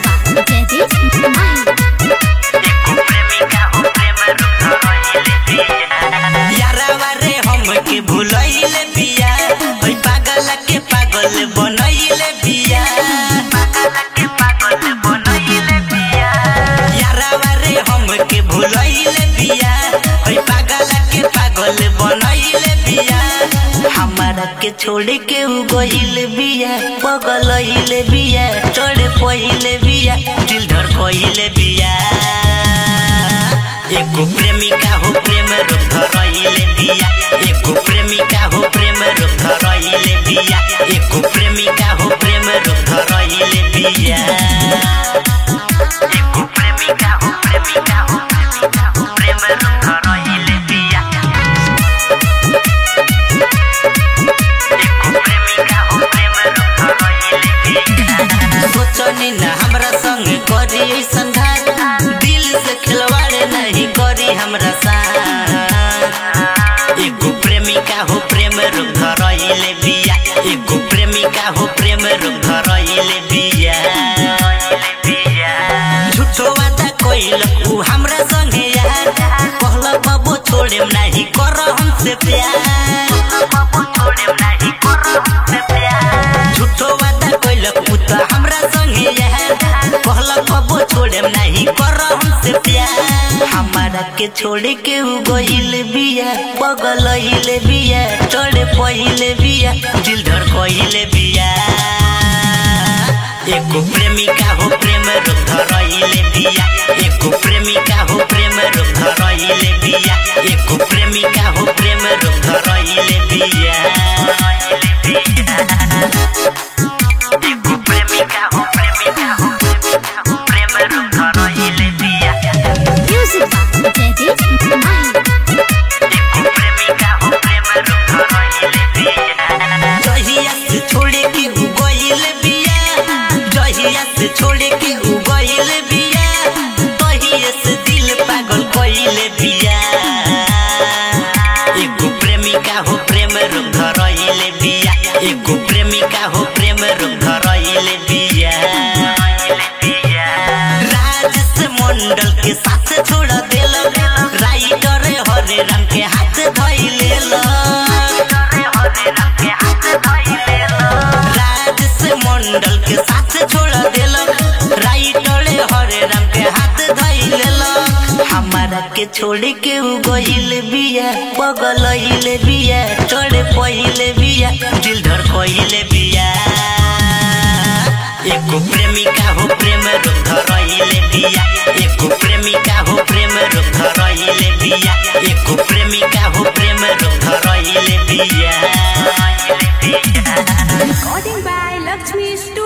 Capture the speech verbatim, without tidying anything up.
by Jaideep Mahi. यारावा रे हमके भुलैले बिया, ओइ पागल के पागल बनैले बिया, पागल के पागल बनैले बिया। यारावा रे हमके भुलैले बिया, ओइ पागल के पागल बनैले बिया। हमारा के छोड़ के उ गइले बिया, पगलैले बिया, चढ़ पहिले बिया, दिल धड़कइले बिया। एको प्रेमिका हो प्रेम रूप धरैले बिया, एको प्रेमिका हो प्रेम रूप धरैले बिया, एको प्रेमिका हो प्रेम रूप धरैले बिया। एको प्रेमिका हो प्रेमिका हो प्रेमिका हो प्रेम रूप धरैले बिया, एको प्रेमिका हो प्रेम रूप धरैले बिया। सोचनी ना हमरा संग करी ऐसन घात, दिल से खिलवाड़ नहीं करी हमरा साथ। एको प्रेमिका हो प्रेम रूप धरैले बिया, एको प्रेमिका हो प्रेम रूप धरैले बिया। झूठो वादा कइलक उ हमरा संगे यार, कहला बाबू छोड़ेम नहीं कर हमसे प्यार, बाबू छोड़ेम नहीं कर हमसे प्यार। झूठो वादा कइलक उ त हमरा संगे यार, कहला बाबू छोड़ेम नहीं कर हमसे प्यार। हमारा के छोड़ के उ गइले बिया, पगलैले बिया, चढ़ पहिले बिया, दिल धड़कइले बिया। एको प्रेमिका हो प्रेम रूप धरैले बिया, एको प्रेमिका हो प्रेम रूप धरैले बिया, एको प्रेमिका हो प्रेम रूप धरैले बिया। एको प्रेमिका हो प्रेमिका हो प्रेमिका हो प्रेम रूप धरैले बिया। Music by Jaideep Mahi. एको प्रेमिका हो प्रेम रूप धरैले बिया। जहिया से छोड़े के उ गइले बिया, जहिया से छोड़े के उ गइले बिया, तहिए से दिल पागल कइले बिया। एको प्रेमिका हो प्रेम रूप धरैले बिया, एको प्रेमिका हो प्रेम रूप धरैले बिया। राजेश मंडल के साथ छोड़ देल, राइटर हरे रंग के हाथ धइले। राजेश मंडल के साथ छोड़ देल, राइटर हरे रंग के हाथ धइले। हमारा के छोड़ के उ गइले बिया, पगलैले बिया, चढ़ पहिले बिया, दिल धड़कइले बिया। एको प्रेमिका हो प्रेम रूप धरैले बिया, एको प्रेमिका हो प्रेम रूप धरैले बिया, एको प्रेमिका हो प्रेम रूप धरैले बिया। Recording by Lakshmi Studio.